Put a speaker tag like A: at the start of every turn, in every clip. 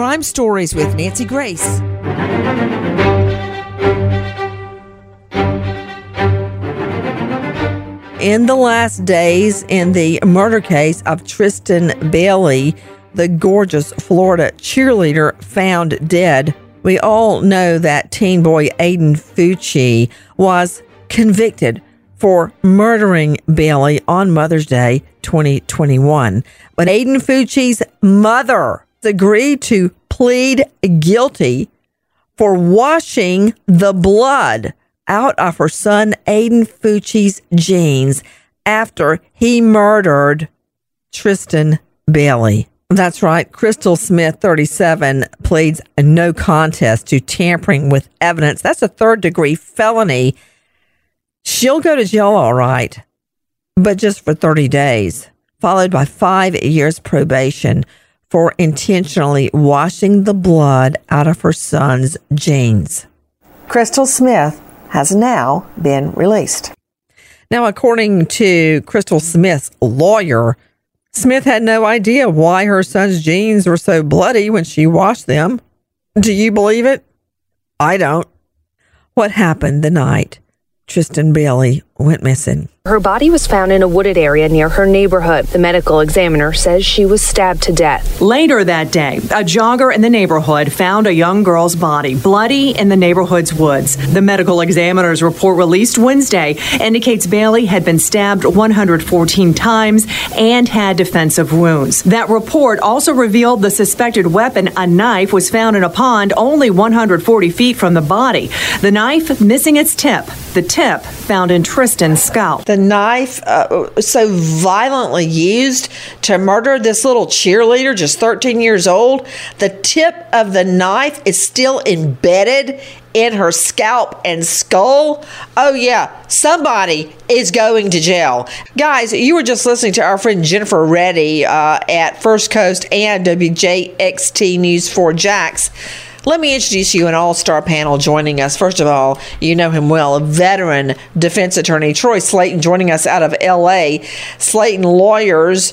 A: Crime Stories with Nancy Grace. In the last days in the murder case of Tristan Bailey, the gorgeous Florida cheerleader found dead, we all know that teen boy Aiden Fucci was convicted for murdering Bailey on Mother's Day 2021. But Aiden Fucci's mother agreed to plead guilty for washing the blood out of her son Aiden Fucci's jeans after he murdered Tristan Bailey. That's right. Crystal Smith, 37, pleads no contest to tampering with evidence. That's a third-degree felony. She'll go to jail, all right, but just for 30 days, followed by 5 years probation for intentionally washing the blood out of her son's jeans. Crystal Smith has now been released. Now, according to Crystal Smith's lawyer, Smith had no idea why her son's jeans were so bloody when she washed them. Do you believe it? I don't. What happened the night Tristan Bailey went missing?
B: Her body was found in a wooded area near her neighborhood. The medical examiner says she was stabbed to death.
C: Later that day, a jogger in the neighborhood found a young girl's body bloody in the neighborhood's woods. The medical examiner's report released Wednesday indicates Bailey had been stabbed 114 times and had defensive wounds. That report also revealed the suspected weapon, a knife, was found in a pond only 140 feet from the body. The knife missing its tip. The tip found in Tristan's scalp.
A: The knife so violently used to murder this little cheerleader, just 13 years old. The tip of the knife is still embedded in her scalp and skull. Oh yeah, somebody is going to jail. Guys, you were just listening to our friend Jennifer Reddy at First Coast and WJXT News 4 Jax. Let me introduce you an all-star panel joining us. First of all, you know him well, a veteran defense attorney, Troy Slayton, joining us out of L.A. Slayton Lawyers.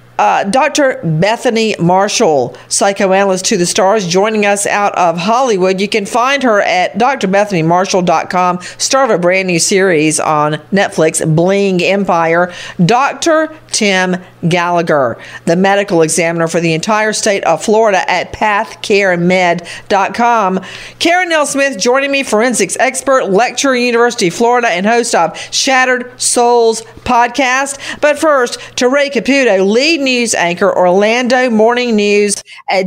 A: Dr. Bethany Marshall, psychoanalyst to the stars, joining us out of Hollywood. You can find her at drbethanymarshall.com. Star of a brand new series on Netflix, Bling Empire. Dr. Tim Gallagher, the medical examiner for the entire state of Florida at pathcaremed.com. Karen L. Smith joining me, forensics expert, lecturer, University of Florida, and host of Shattered Souls podcast. But first, to Ray Caputo, lead news anchor, Orlando Morning News at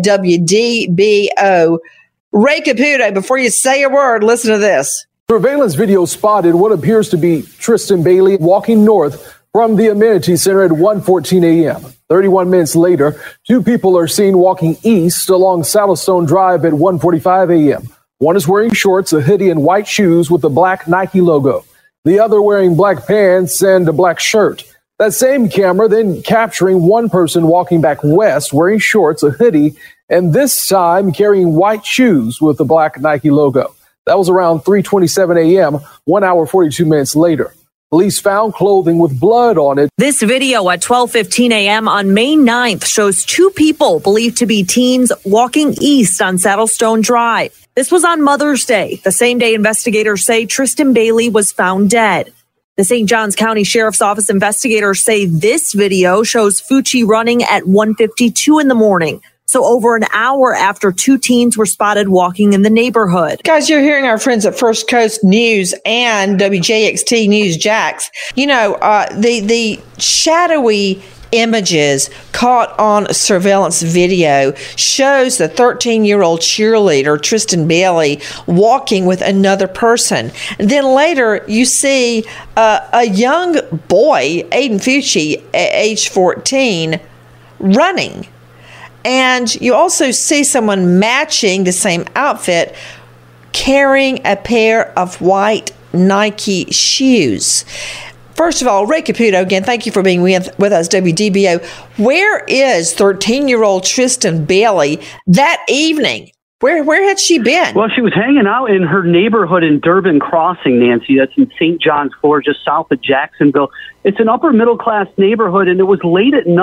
A: WDBO. Ray Caputo, before you say a word, listen to this.
D: Surveillance video spotted what appears to be Tristan Bailey walking north from the amenity center at 1:14 a.m. 31 minutes later, two people are seen walking east along Saddlestone Drive at 1:45 a.m. One is wearing shorts, a hoodie, and white shoes with the black Nike logo. The other wearing black pants and a black shirt. That same camera then capturing one person walking back west wearing shorts, a hoodie, and this time carrying white shoes with the black Nike logo. That was around 3:27 a.m., 1 hour, 42 minutes later. Police found clothing with blood on it.
C: This video at 12:15 a.m. on May 9th shows two people believed to be teens walking east on Saddlestone Drive. This was on Mother's Day, the same day investigators say Tristan Bailey was found dead. The St. Johns County Sheriff's Office investigators say this video shows Fucci running at 1:52 in the morning. So over an hour after two teens were spotted walking in the neighborhood.
A: Guys, you're hearing our friends at First Coast News and WJXT News Jax. You know, the shadowy images caught on surveillance video shows the 13-year-old cheerleader, Tristan Bailey, walking with another person. And then later, you see a young boy, Aiden Fucci, age 14, running. And you also see someone matching the same outfit carrying a pair of white Nike shoes. First of all, Ray Caputo, again, thank you for being with us, WDBO. Where is 13-year-old Tristan Bailey that evening? Where had she been?
E: Well, she was hanging out in her neighborhood in Durbin Crossing, Nancy. That's in St. John's, Florida, just south of Jacksonville. It's an upper middle-class neighborhood, and it was late at night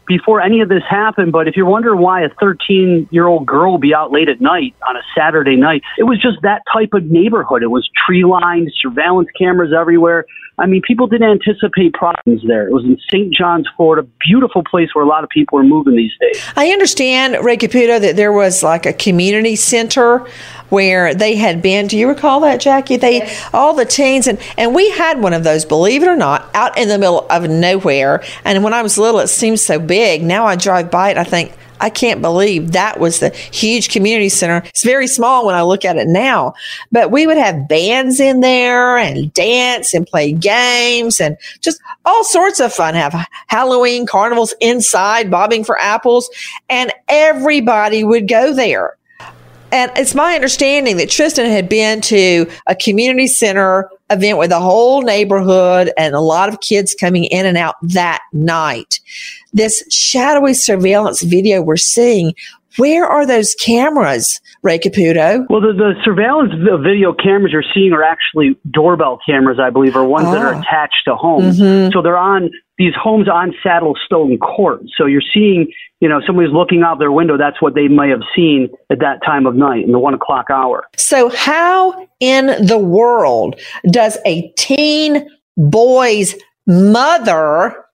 E: before any of this happened, but if you're wondering why a 13-year-old girl would be out late at night on a Saturday night, it was just that type of neighborhood. It was tree-lined, surveillance cameras everywhere. I mean, people didn't anticipate problems there. It was in St. John's, Florida, beautiful place where a lot of people are moving these days.
A: I understand, Ray Caputo, that there was like a community center where they had been. Do you recall that, Jackie? All the teens, and we had one of those, believe it or not, out in the middle of nowhere. And when I was little, it seemed so big. Now I drive by it, I think, I can't believe that was the huge community center. It's very small when I look at it now, but we would have bands in there and dance and play games and just all sorts of fun. Have Halloween carnivals inside, bobbing for apples, and everybody would go there. And it's my understanding that Tristan had been to a community center event with the whole neighborhood and a lot of kids coming in and out that night. This shadowy surveillance video we're seeing, where are those cameras, Ray Caputo?
E: Well, the surveillance video cameras you're seeing are actually doorbell cameras, I believe, or ones that are attached to homes. Mm-hmm. So they're on these homes on Saddlestone Court. So you're seeing, somebody's looking out their window. That's what they may have seen at that time of night in the 1 o'clock hour.
A: So how in the world does a teen boy's mother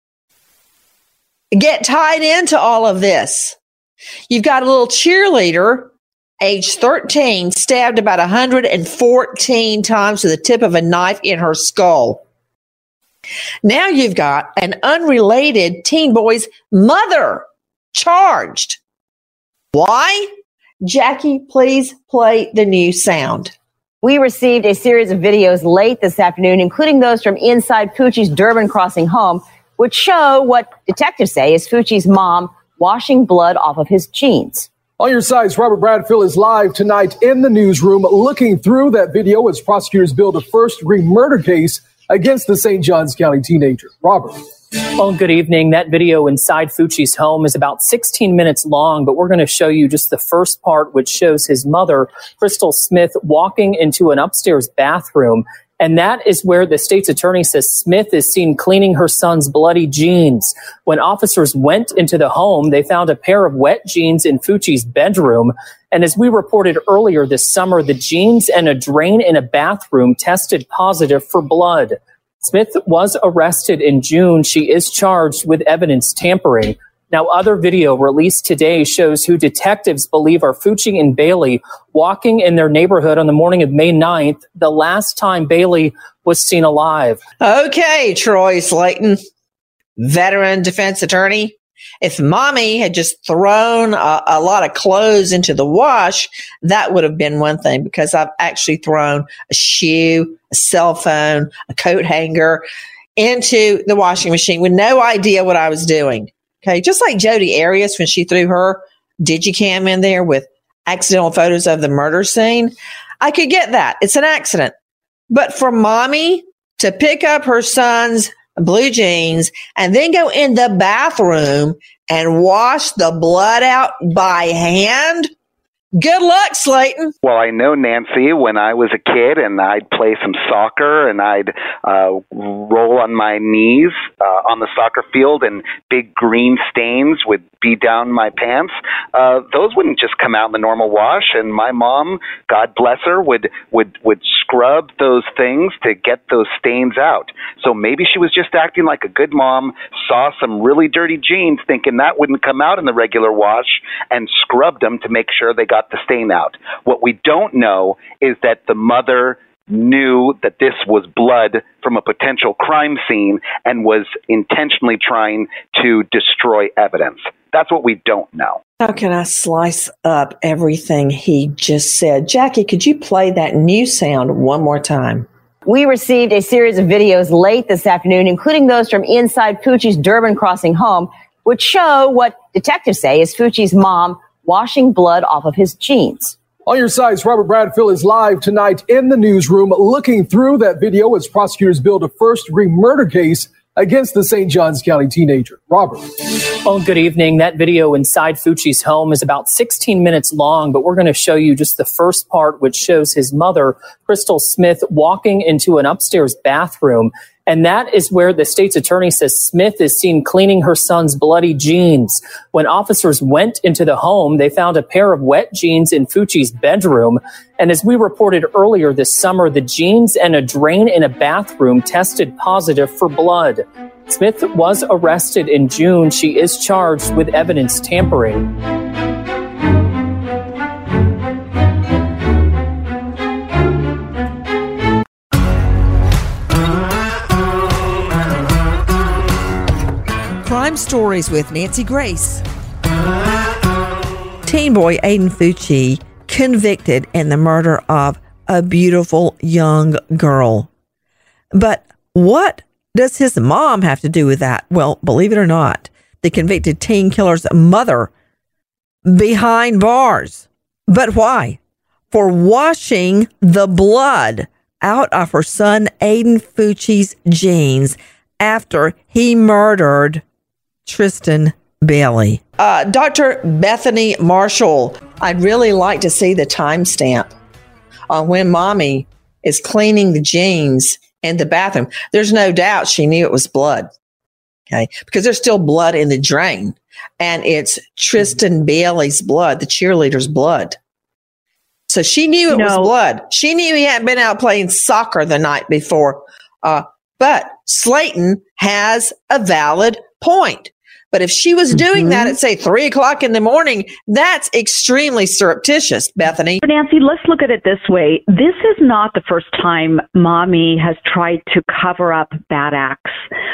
A: get tied into all of this? You've got a little cheerleader, age 13, stabbed about 114 times with the tip of a knife in her skull. Now you've got an unrelated teen boy's mother charged. Why? Jackie, please play the new sound.
F: We received a series of videos late this afternoon, including those from inside Fucci's Durbin Crossing home, which show what detectives say is Fucci's mom washing blood off of his jeans.
D: On your sides, Robert Bradfield is live tonight in the newsroom looking through that video as prosecutors build a first-degree murder case against the St. Johns County teenager. Robert.
G: Well, good evening. That video inside Fucci's home is about 16 minutes long, but we're going to show you just the first part, which shows his mother, Crystal Smith, walking into an upstairs bathroom. And that is where the state's attorney says Smith is seen cleaning her son's bloody jeans. When officers went into the home, they found a pair of wet jeans in Fucci's bedroom. And as we reported earlier this summer, the jeans and a drain in a bathroom tested positive for blood. Smith was arrested in June. She is charged with evidence tampering. Now, other video released today shows who detectives believe are Fucci and Bailey walking in their neighborhood on the morning of May 9th, the last time Bailey was seen alive.
A: Okay, Troy Slayton, veteran defense attorney. If mommy had just thrown a lot of clothes into the wash, that would have been one thing, because I've actually thrown a shoe, a cell phone, a coat hanger into the washing machine with no idea what I was doing. Okay, just like Jodi Arias when she threw her Digicam in there with accidental photos of the murder scene. I could get that. It's an accident. But for mommy to pick up her son's blue jeans and then go in the bathroom and wash the blood out by hand, good luck, Slayton.
H: Well, I know, Nancy, when I was a kid and I'd play some soccer and I'd roll on my knees on the soccer field and big green stains would be down my pants, those wouldn't just come out in the normal wash. And my mom, God bless her, would scrub those things to get those stains out. So maybe she was just acting like a good mom, saw some really dirty jeans thinking that wouldn't come out in the regular wash and scrubbed them to make sure they got the stain out. What we don't know is that the mother knew that this was blood from a potential crime scene and was intentionally trying to destroy evidence. That's what we don't know.
A: How can I slice up everything he just said? Jackie, could you play that new sound one more time?
F: We received a series of videos late this afternoon, including those from inside Fucci's Durbin Crossing home, which show what detectives say is Fucci's mom washing blood off of his jeans.
D: On your sides, Robert Bradfield is live tonight in the newsroom looking through that video as prosecutors build a first-degree murder case against the St. Johns County teenager. Robert.
G: Well, good evening. That video inside Fucci's home is about 16 minutes long, but we're going to show you just the first part, which shows his mother, Crystal Smith, walking into an upstairs bathroom. And that is where the state's attorney says Smith is seen cleaning her son's bloody jeans. When officers went into the home, they found a pair of wet jeans in Fucci's bedroom. And as we reported earlier this summer, the jeans and a drain in a bathroom tested positive for blood. Smith was arrested in June. She is charged with evidence tampering.
A: Crime Stories with Nancy Grace. Teen boy Aiden Fucci convicted in the murder of a beautiful young girl. But what does his mom have to do with that? Well, believe it or not, the convicted teen killer's mother behind bars. But why? For washing the blood out of her son Aiden Fucci's jeans after he murdered Tristan Bailey. Dr. Bethany Marshall, I'd really like to see the timestamp on when mommy is cleaning the jeans in the bathroom. There's no doubt she knew it was blood, okay? Because there's still blood in the drain, and it's Tristan Bailey's blood, the cheerleader's blood. So she knew it was blood. She knew he hadn't been out playing soccer the night before. But Slayton has a valid point. But if she was doing that at, say, 3 o'clock in the morning, that's extremely surreptitious, Bethany.
I: Nancy, let's look at it this way. This is not the first time mommy has tried to cover up bad acts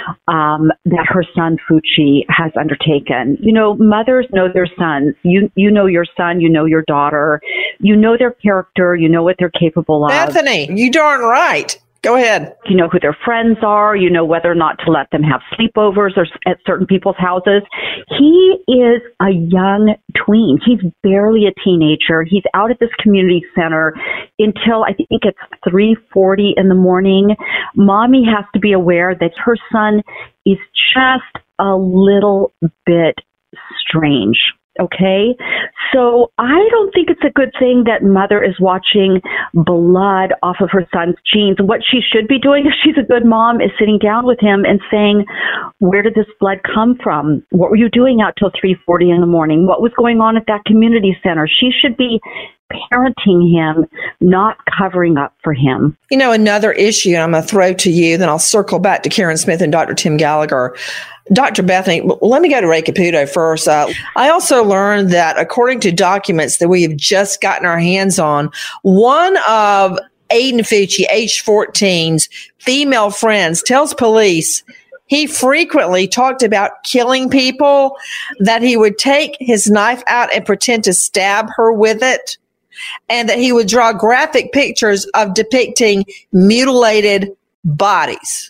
I: that her son Fucci has undertaken. You know, mothers know their sons. You know your son, you know your daughter. You know their character. You know what they're capable of.
A: Bethany, you darn right. Go ahead.
I: You know who their friends are. You know whether or not to let them have sleepovers or at certain people's houses. He is a young tween. He's barely a teenager. He's out at this community center until I think it's 3:40 in the morning. Mommy has to be aware that her son is just a little bit strange. Okay, so I don't think it's a good thing that mother is watching blood off of her son's jeans. What she should be doing, if she's a good mom, is sitting down with him and saying, where did this blood come from? What were you doing out till 3:40 in the morning? What was going on at that community center? She should be parenting him, not covering up for him.
A: You know, another issue, and I'm going to throw to you, then I'll circle back to Karen Smith and Dr. Tim Gallagher. Dr. Bethany, let me go to Ray Caputo first. I also learned that according to documents that we have just gotten our hands on, one of Aiden Fucci, age 14's female friends, tells police he frequently talked about killing people, that he would take his knife out and pretend to stab her with it, and that he would draw graphic pictures of depicting mutilated bodies.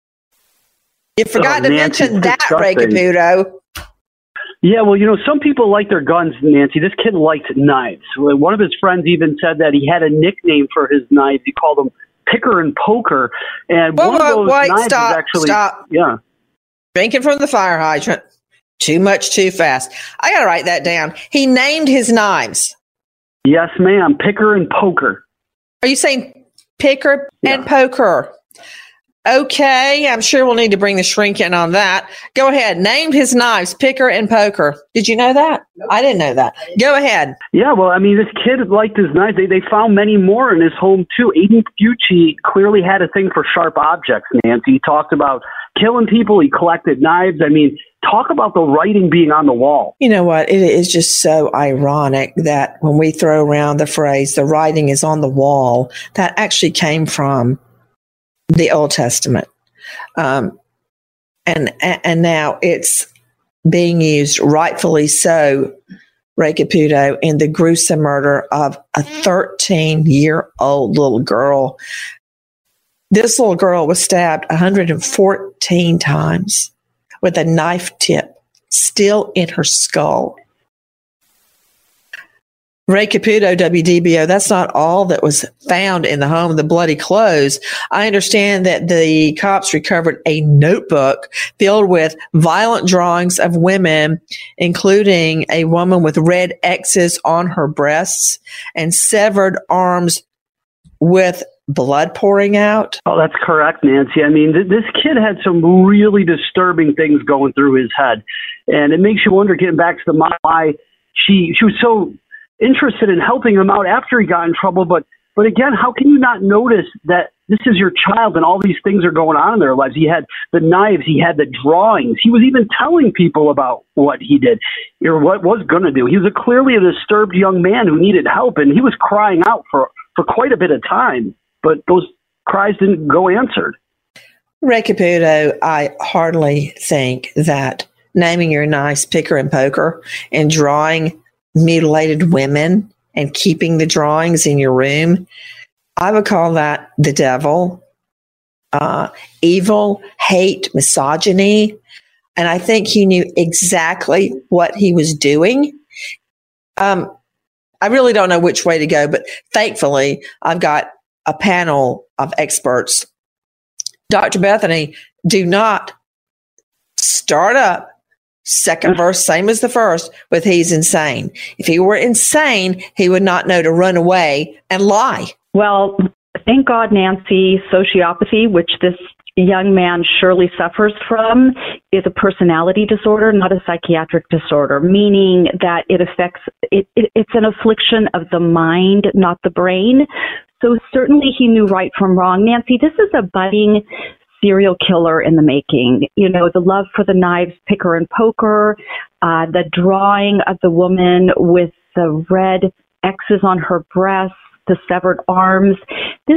A: You forgot to mention that, Ray Caputo.
E: Yeah, well, you know, some people like their guns, Nancy. This kid liked knives. One of his friends even said that he had a nickname for his knives. He called them Picker and Poker. And one of those knives is actually... Stop. Yeah.
A: Drinking from the fire hydrant. Too much, too fast. I got to write that down. He named his knives.
E: Yes, ma'am. Picker and Poker.
A: Are you saying Picker and Poker? Okay, I'm sure we'll need to bring the shrink in on that. Go ahead. Named his knives, Picker and Poker. Did you know that? Nope. I didn't know that. Go ahead.
E: Yeah, well, I mean, this kid liked his knives. They found many more in his home, too. Aiden Fucci clearly had a thing for sharp objects, Nancy. He talked about killing people. He collected knives. I mean, talk about the writing being on the wall.
A: You know what? It is just so ironic that when we throw around the phrase, the writing is on the wall, that actually came from the Old Testament. And now it's being used, rightfully so, Ray Caputo, in the gruesome murder of a 13-year-old little girl. This little girl was stabbed 114 times with a knife tip still in her skull. Ray Caputo, WDBO, that's not all that was found in the home, the bloody clothes. I understand that the cops recovered a notebook filled with violent drawings of women, including a woman with red X's on her breasts and severed arms with blood pouring out?
E: Oh, that's correct, Nancy. I mean, this kid had some really disturbing things going through his head. And it makes you wonder, getting back to the mom, why she was so interested in helping him out after he got in trouble. But again, how can you not notice that this is your child and all these things are going on in their lives? He had the knives, he had the drawings. He was even telling people about what he did or what was going to do. He was clearly a disturbed young man who needed help, and he was crying out for quite a bit of time. But those cries didn't go answered.
A: Ray Caputo, I hardly think that naming your knives picker and poker and drawing mutilated women and keeping the drawings in your room, I would call that the devil, evil, hate, misogyny. And I think he knew exactly what he was doing. I really don't know which way to go, but thankfully I've got a panel of experts. Dr. Bethany, do not start up second verse, same as the first, with he's insane. If he were insane, he would not know to run away and lie.
I: Well, thank God, Nancy, sociopathy, which this young man surely suffers from, is a personality disorder, not a psychiatric disorder, meaning that it affects, it's an affliction of the mind, not the brain. So certainly he knew right from wrong. Nancy, this is a budding serial killer in the making. You know, the love for the knives, picker and poker, the drawing of the woman with the red X's on her breasts, the severed arms. This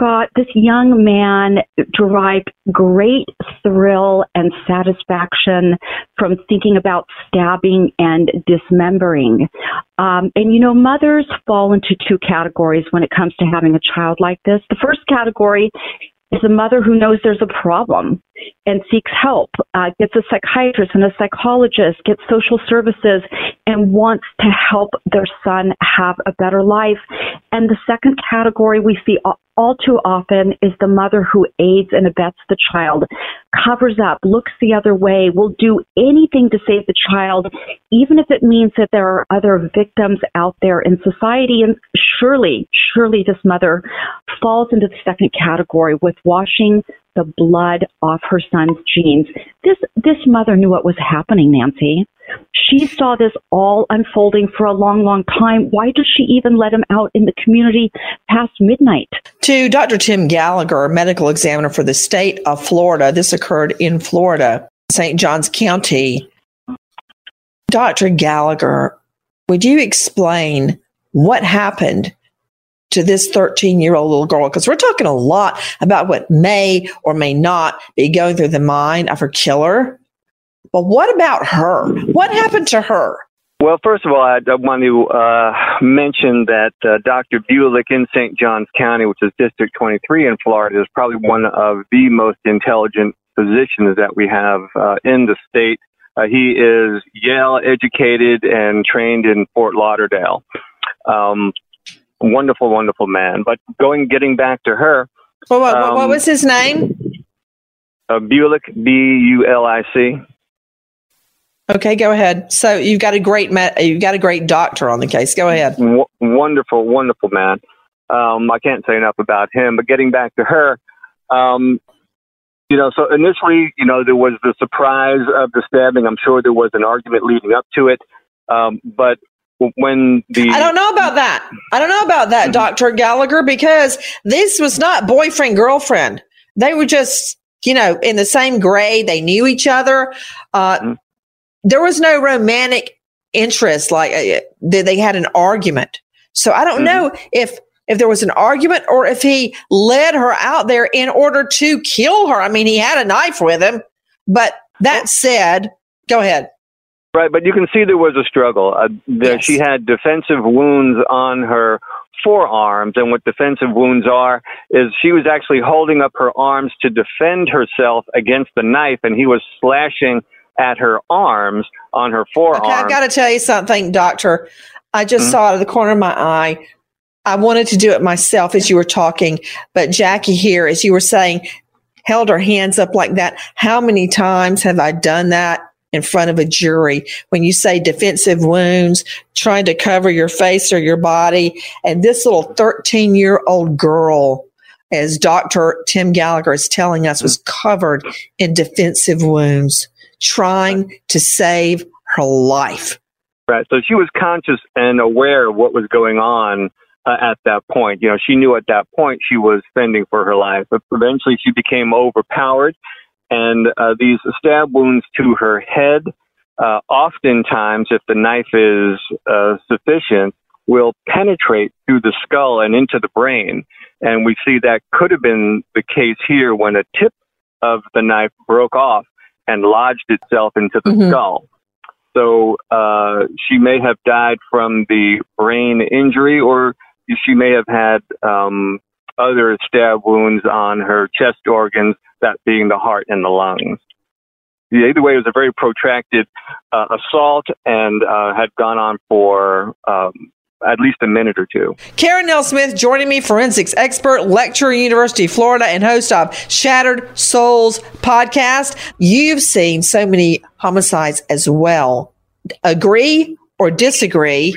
I: young man derived great thrill and satisfaction from thinking about stabbing and dismembering. And, you know, mothers fall into two categories when it comes to having a child like this. The first category is a mother who knows there's a problem and seeks help, gets a psychiatrist and a psychologist, gets social services, and wants to help their son have a better life. And the second category we see all too often is the mother who aids and abets the child, covers up, looks the other way, will do anything to save the child, even if it means that there are other victims out there in society. And surely this mother falls into the second category with washing the blood off her son's jeans. This mother knew what was happening, Nancy. She saw this all unfolding for a long, long time. Why does she even let him out in the community past midnight?
A: To Dr. Tim Gallagher, medical examiner for the state of Florida. This occurred in Florida, St. Johns County. Dr. Gallagher, would you explain what happened to this 13-year-old little girl? Because we're talking a lot about what may or may not be going through the mind of her killer. But what about her? What happened to her?
J: Well, first of all, I want to mention that Dr. Bulick in St. Johns County, which is District 23 in Florida, is probably one of the most intelligent physicians that we have in the state. He is Yale educated and trained in Fort Lauderdale. Wonderful, wonderful man. But getting back to her.
A: Well, what was his name?
J: Bulick, B-U-L-I-C.
A: Okay, go ahead. So you've got a great doctor on the case. Go ahead.
J: Wonderful, wonderful man. I can't say enough about him. But getting back to her, so initially, there was the surprise of the stabbing. I'm sure there was an argument leading up to it. But when I
A: don't know about that. Mm-hmm. Dr. Gallagher, because this was not boyfriend, girlfriend. They were just, in the same grade. They knew each other. There was no romantic interest, like they had an argument. So I don't know if there was an argument or if he led her out there in order to kill her. I mean, he had a knife with him, but that said, go ahead.
J: Right, but you can see there was a struggle.
A: Yes.
J: She had defensive wounds on her forearms, and what defensive wounds are is she was actually holding up her arms to defend herself against the knife, and he was slashing at her arms on her forearm.
A: Okay, I've got to tell you something, doctor. I just saw out of the corner of my eye. I wanted to do it myself as you were talking, but Jackie here, as you were saying, held her hands up like that. How many times have I done that in front of a jury? When you say defensive wounds, trying to cover your face or your body, and this little 13-year-old girl as Dr. Tim Gallagher is telling us, was covered in defensive wounds, trying to save her life.
J: Right. So she was conscious and aware of what was going on at that point. You know, she knew at that point she was fending for her life, but eventually she became overpowered, and these stab wounds to her head, oftentimes, if the knife is sufficient, will penetrate through the skull and into the brain. And we see that could have been the case here when a tip of the knife broke off and lodged itself into the skull. So she may have died from the brain injury, or she may have had other stab wounds on her chest organs, that being the heart and the lungs. Either way, it was a very protracted assault and had gone on for at least a minute or two.
A: Karen Nell Smith joining me, forensics expert, lecturer, University of Florida, and host of Shattered Souls podcast. You've seen so many homicides as well. Agree or disagree,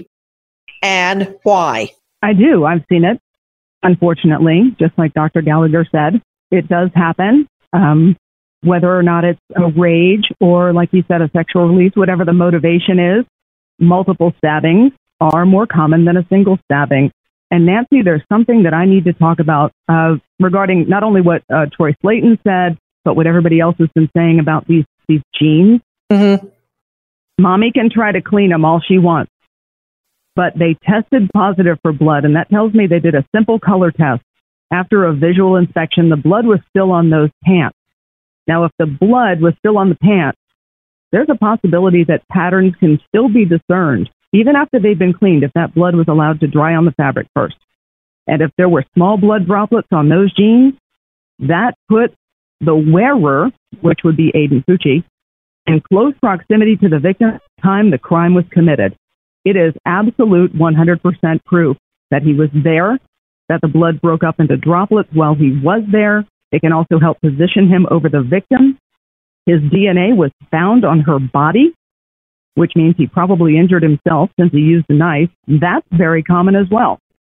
A: and why?
K: I do. I've seen it. Unfortunately, just like Dr. Gallagher said, it does happen. Whether or not it's a rage or, like you said, a sexual release, whatever the motivation is, multiple stabbings are more common than a single stabbing. And Nancy, there's something that I need to talk about regarding not only what Troy Slayton said, but what everybody else has been saying about these genes.
A: Mm-hmm.
K: Mommy can try to clean them all she wants, but they tested positive for blood, and that tells me they did a simple color test. After a visual inspection, the blood was still on those pants. Now, if the blood was still on the pants, there's a possibility that patterns can still be discerned, even after they've been cleaned, if that blood was allowed to dry on the fabric first. And if there were small blood droplets on those jeans, that put the wearer, which would be Aiden Fucci, in close proximity to the victim at the time the crime was committed. It is absolute 100% proof that he was there, that the blood broke up into droplets while he was there. It can also help position him over the victim. His DNA was found on her body, which means he probably injured himself since he used the knife. That's very common as well.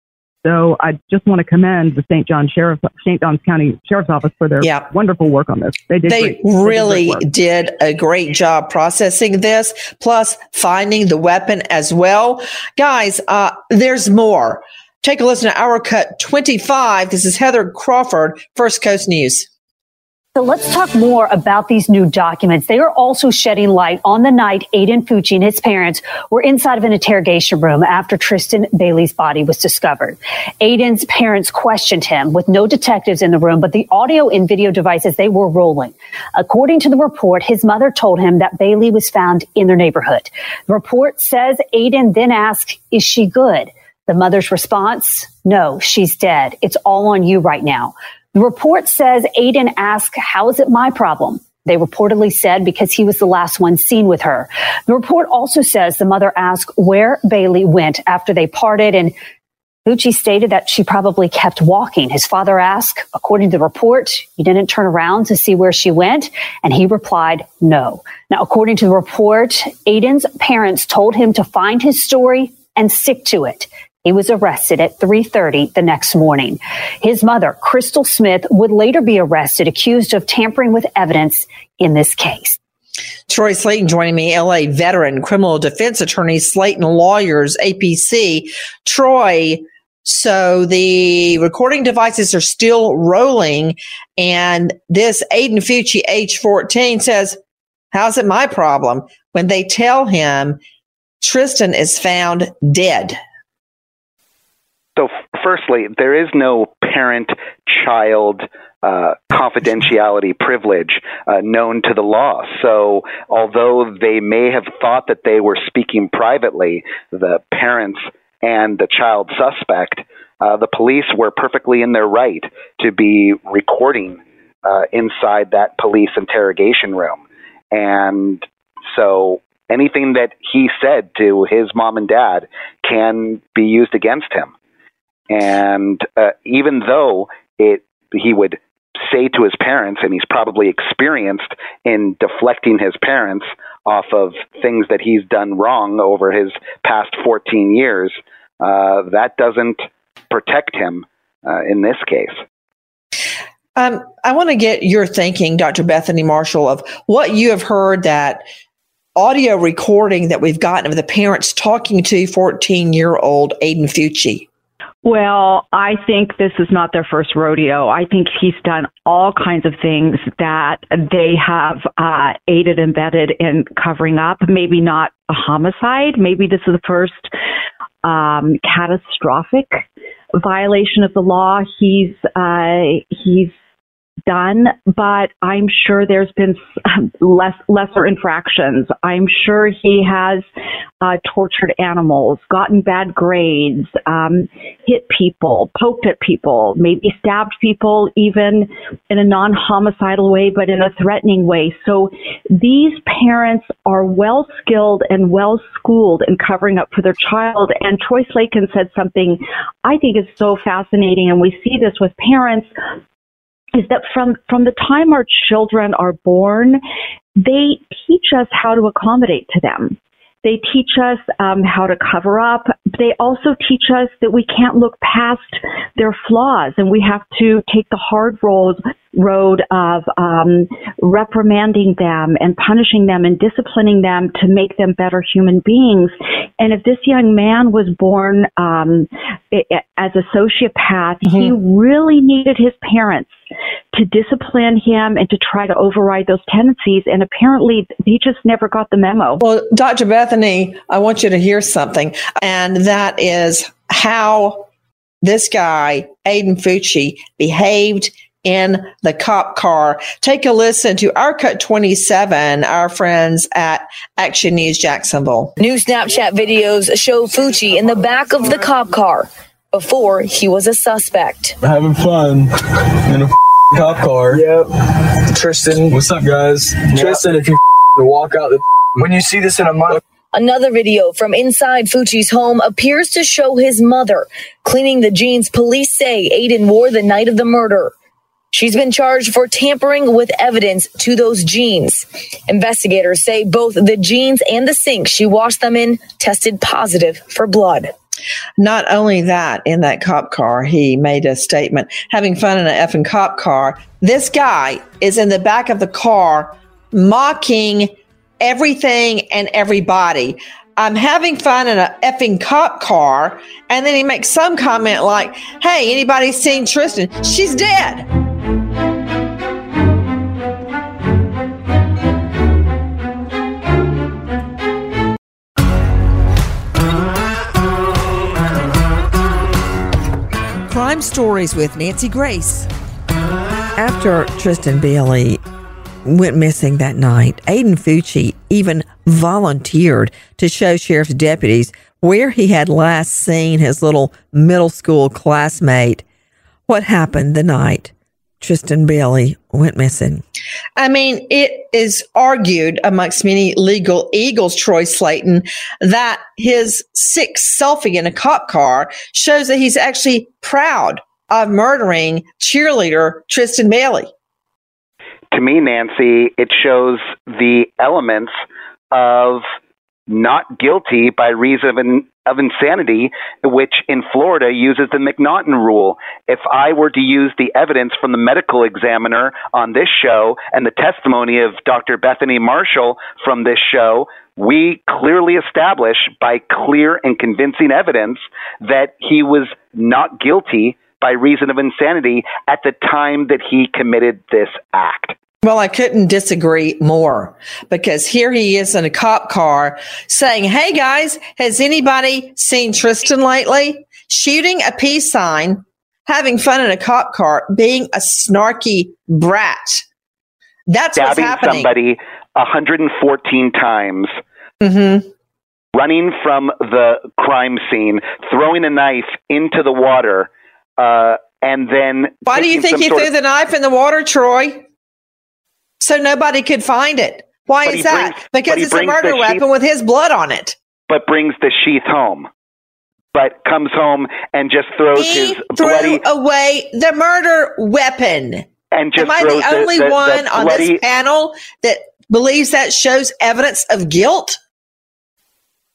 K: So I just want to commend the St. Johns County Sheriff's Office for their wonderful work on this. They
A: really did a great job processing this, plus finding the weapon as well. Guys, there's more. Take a listen to Our Cut 25. This is Heather Crawford, First Coast News.
L: So let's talk more about these new documents. They are also shedding light on the night Aiden Fucci and his parents were inside of an interrogation room after Tristan Bailey's body was discovered. Aiden's parents questioned him with no detectives in the room, but the audio and video devices, they were rolling. According to the report, his mother told him that Bailey was found in their neighborhood. The report says Aiden then asked, "Is she good?" The mother's response, "No, she's dead. It's all on you right now." The report says Aiden asked, "How is it my problem?" They reportedly said because he was the last one seen with her. The report also says the mother asked where Bailey went after they parted, and Fucci stated that she probably kept walking. His father asked, according to the report, "You didn't turn around to see where she went?" And he replied, "No." Now, according to the report, Aiden's parents told him to find his story and stick to it. He was arrested at 3:30 the next morning. His mother, Crystal Smith, would later be arrested, accused of tampering with evidence in this case.
A: Troy Slayton joining me, LA veteran criminal defense attorney, Slayton Lawyers, APC. Troy, so the recording devices are still rolling, and this Aiden Fucci, age 14, says, "How's it my problem?" when they tell him Tristan is found dead.
H: So firstly, there is no parent-child confidentiality privilege known to the law. So although they may have thought that they were speaking privately, the parents and the child suspect, the police were perfectly in their right to be recording inside that police interrogation room. And so anything that he said to his mom and dad can be used against him. And even though he would say to his parents, and he's probably experienced in deflecting his parents off of things that he's done wrong over his past 14 years, that doesn't protect him in this case.
A: I want to get your thinking, Dr. Bethany Marshall, of what you have heard, that audio recording that we've gotten of the parents talking to 14-year-old Aiden Fucci.
I: Well, I think this is not their first rodeo. I think he's done all kinds of things that they have aided and abetted in covering up. Maybe not a homicide. Maybe this is the first catastrophic violation of the law he's done, but I'm sure there's been lesser infractions. I'm sure he has tortured animals, gotten bad grades, hit people, poked at people, maybe stabbed people even in a non-homicidal way, but in a threatening way. So these parents are well-skilled and well-schooled in covering up for their child. And Troy Slaken said something I think is so fascinating, and we see this with parents, is that from the time our children are born, they teach us how to accommodate to them. They teach us how to cover up. They also teach us that we can't look past their flaws, and we have to take the hard road of reprimanding them and punishing them and disciplining them to make them better human beings. And if this young man was born as a sociopath, he really needed his parents to discipline him and to try to override those tendencies. And apparently he just never got the memo.
A: Well, Dr. Bethany, I want you to hear something, and that is how this guy, Aiden Fucci, behaved in the cop car. Take a listen to our Cut 27, our friends at Action News Jacksonville.
B: New Snapchat videos show Fucci in the back of the cop car before he was a suspect.
M: Having fun in a cop car. Yep. Tristan. What's up, guys? Yep. Tristan, if you walk out when you see this in a month.
B: Another video from inside Fucci's home appears to show his mother cleaning the jeans police say Aiden wore the night of the murder. She's been charged for tampering with evidence to those jeans. Investigators say both the jeans and the sink she washed them in tested positive for blood.
A: Not only that, in that cop car, he made a statement, having fun in an effing cop car. This guy is in the back of the car mocking everything and everybody. I'm having fun in a effing cop car. And then he makes some comment like, hey, anybody seen Tristan? She's dead. Crime Stories with Nancy Grace. After Tristan Bailey went missing that night, Aiden Fucci even volunteered to show sheriff's deputies where he had last seen his little middle school classmate. What happened the night Tristan Bailey went missing? I mean, it is argued amongst many legal eagles, Troy Slaten, that his sick selfie in a cop car shows that he's actually proud of murdering cheerleader Tristan Bailey.
H: To me, Nancy, it shows the elements of not guilty by reason of insanity, which in Florida uses the McNaughton rule. If I were to use the evidence from the medical examiner on this show and the testimony of Dr. Bethany Marshall from this show, we clearly establish by clear and convincing evidence that he was not guilty by reason of insanity at the time that he committed this act.
A: Well, I couldn't disagree more, because here he is in a cop car saying, hey guys, has anybody seen Tristan lately? Shooting a peace sign, having fun in a cop car, being a snarky brat. That's what's happening.
H: Stabbing somebody 114 times, running from the crime scene, throwing a knife into the water, and then...
A: Why do you think he threw the knife in the water, Troy? So nobody could find it. Why is that? Because it's a murder weapon with his blood on it.
H: But brings the sheath home. But comes home and just throws his bloody...
A: threw away the murder weapon.
H: And just
A: Am I the only one on this panel that believes that shows evidence of guilt?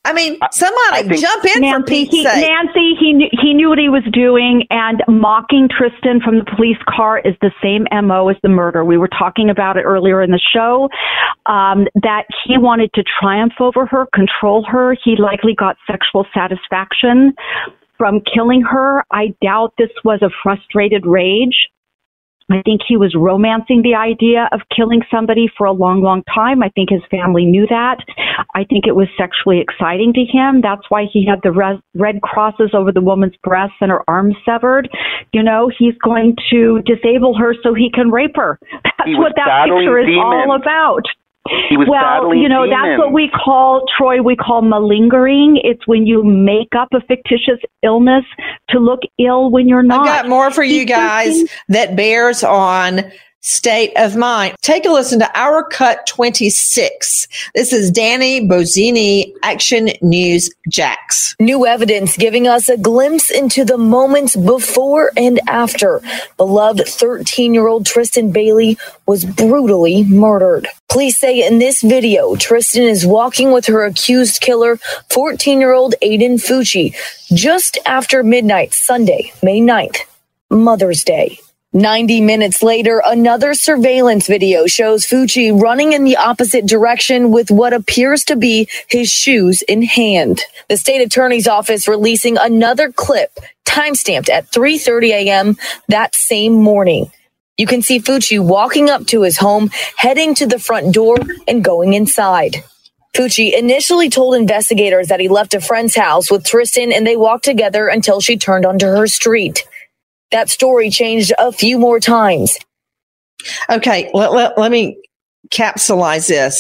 A: I mean, somebody jump in for Pete's sake.
I: Nancy, he knew what he was doing, and mocking Tristan from the police car is the same MO as the murder. We were talking about it earlier in the show, that he wanted to triumph over her, control her. He likely got sexual satisfaction from killing her. I doubt this was a frustrated rage. I think he was romancing the idea of killing somebody for a long, long time. I think his family knew that. I think it was sexually exciting to him. That's why he had the red crosses over the woman's breasts and her arms severed. You know, he's going to disable her so he can rape her. That's what that picture is all about.
H: He was battling demons.
I: That's what we call, Troy, malingering. It's when you make up a fictitious illness to look ill when you're not.
A: I've got more for you guys that bears on state of mind. Take a listen to Our Cut 26. This is Danny Bozzini, Action News Jax.
B: New evidence giving us a glimpse into the moments before and after beloved 13-year-old Tristan Bailey was brutally murdered. Police say in this video, Tristan is walking with her accused killer, 14-year-old Aiden Fucci, just after midnight, Sunday, May 9th, Mother's Day. 90 minutes later, another surveillance video shows Fucci running in the opposite direction with what appears to be his shoes in hand. The state attorney's office releasing another clip, timestamped at 3:30 a.m. that same morning. You can see Fucci walking up to his home, heading to the front door and going inside. Fucci initially told investigators that he left a friend's house with Tristan and they walked together until she turned onto her street. That story changed a few more times.
A: Okay, let me capsulize this.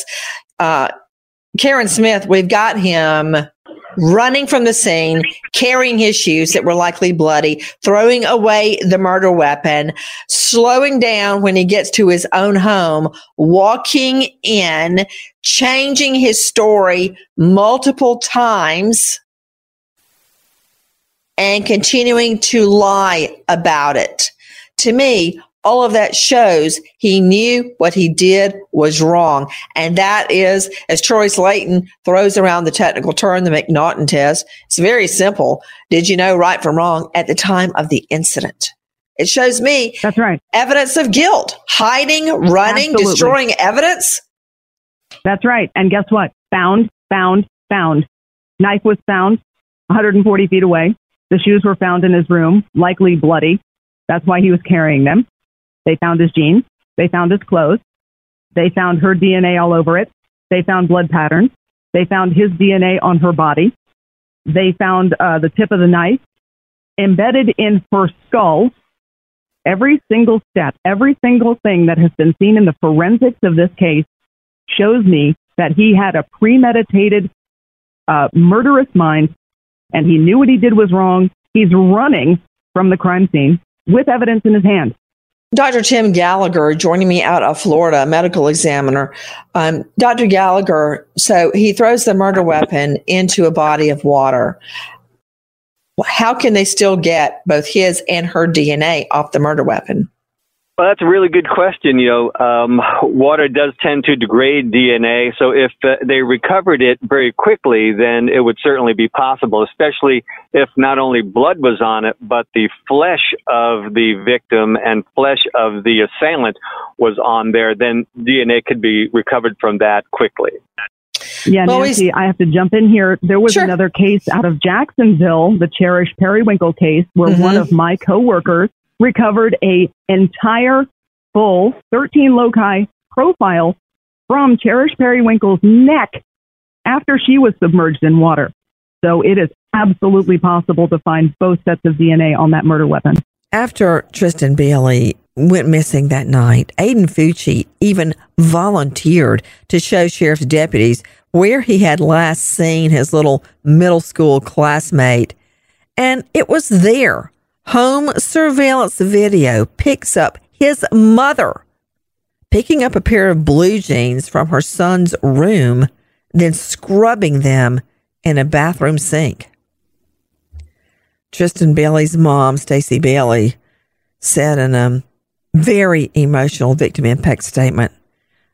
A: Karen Smith, we've got him running from the scene, carrying his shoes that were likely bloody, throwing away the murder weapon, slowing down when he gets to his own home, walking in, changing his story multiple times, and continuing to lie about it. To me, all of that shows he knew what he did was wrong. And that is, as Troy Slayton throws around the technical term, the McNaughton test, it's very simple. Did you know right from wrong at the time of the incident? It shows me
K: that's right.
A: Evidence of guilt, hiding, running,
K: Absolutely.
A: Destroying evidence.
K: That's right. And guess what? Found. Knife was found 140 feet away. The shoes were found in his room, likely bloody. That's why he was carrying them. They found his jeans. They found his clothes. They found her DNA all over it. They found blood patterns. They found his DNA on her body. They found the tip of the knife embedded in her skull. Every single step, every single thing that has been seen in the forensics of this case shows me that he had a premeditated, murderous mind, and he knew what he did was wrong. He's running from the crime scene with evidence in his hand.
A: Dr. Tim Gallagher joining me out of Florida, a medical examiner. Dr. Gallagher, so he throws the murder weapon into a body of water. How can they still get both his and her DNA off the murder weapon?
J: Well, that's a really good question. Water does tend to degrade DNA. So if they recovered it very quickly, then it would certainly be possible, especially if not only blood was on it, but the flesh of the victim and flesh of the assailant was on there, then DNA could be recovered from that quickly.
K: Yeah, Nancy, I have to jump in here. There was another case out of Jacksonville, the Cherish Periwinkle case, where one of my coworkers recovered a entire full 13 loci profile from Cherish Periwinkle's neck after she was submerged in water. So it is absolutely possible to find both sets of DNA on that murder weapon.
A: After Tristan Bailey went missing that night, Aiden Fucci even volunteered to show sheriff's deputies where he had last seen his little middle school classmate. And it was there. Home surveillance video picks up his mother picking up a pair of blue jeans from her son's room, then scrubbing them in a bathroom sink. Tristan Bailey's mom, Stacey Bailey, said in a very emotional victim impact statement,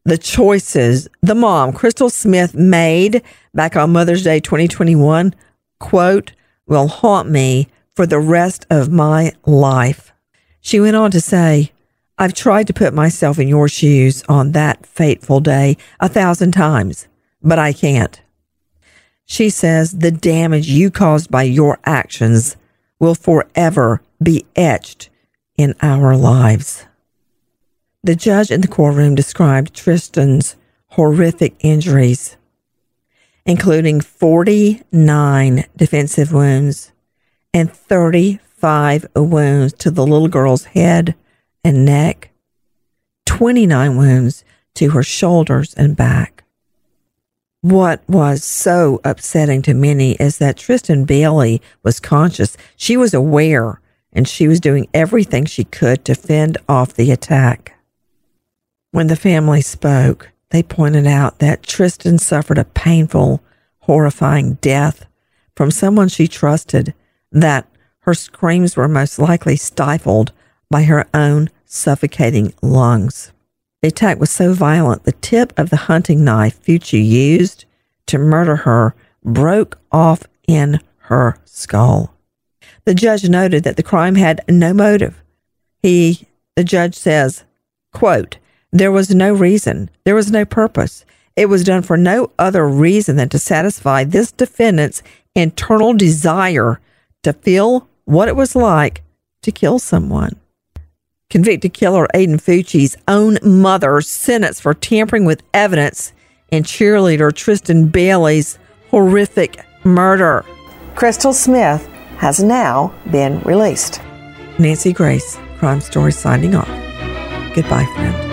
A: The choices the mom, Crystal Smith, made back on Mother's Day 2021, quote, will haunt me for the rest of my life. She went on to say, I've tried to put myself in your shoes on that fateful day 1,000 times, but I can't. She says the damage you caused by your actions will forever be etched in our lives. The judge in the courtroom described Tristan's horrific injuries, including 49 defensive wounds and 35 wounds to the little girl's head and neck, 29 wounds to her shoulders and back. What was so upsetting to many is that Tristan Bailey was conscious. She was aware, and she was doing everything she could to fend off the attack. When the family spoke, they pointed out that Tristan suffered a painful, horrifying death from someone she trusted, that her screams were most likely stifled by her own suffocating lungs. The attack was so violent, the tip of the hunting knife Fucci used to murder her broke off in her skull. The judge noted that the crime had no motive. The judge says, quote, there was no reason, there was no purpose. It was done for no other reason than to satisfy this defendant's internal desire to feel what it was like to kill someone. Convicted killer Aiden Fucci's own mother sentenced for tampering with evidence in cheerleader Tristan Bailey's horrific murder. Crystal Smith has now been released. Nancy Grace, Crime Story, signing off. Goodbye, friend.